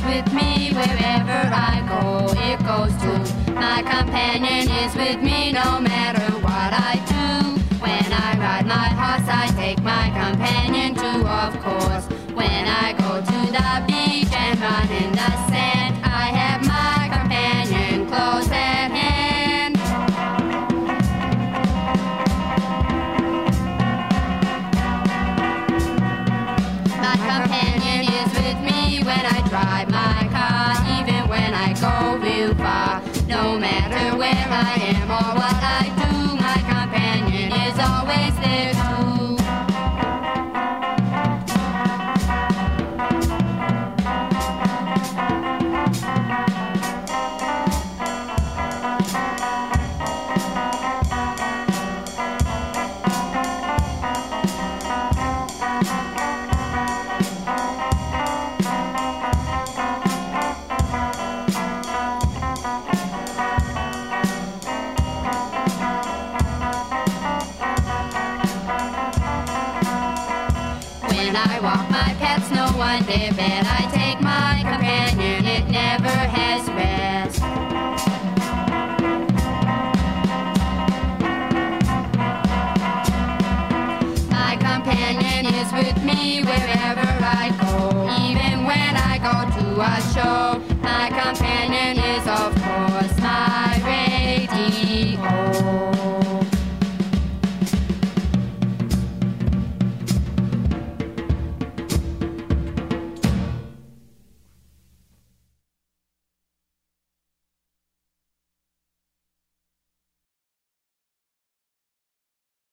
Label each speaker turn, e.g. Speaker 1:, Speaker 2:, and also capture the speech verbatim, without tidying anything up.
Speaker 1: with me wherever I go, it goes too. My companion is with me no matter what I do. When I ride my horse, I take my companion too, of course. When I go to the beach and run in the sand, I have my companion close at hand. My companion is with me when I drive my car, even when I go real far. No matter where I am or what I do, my companion is always there too. When I walk my pets, no one dare bet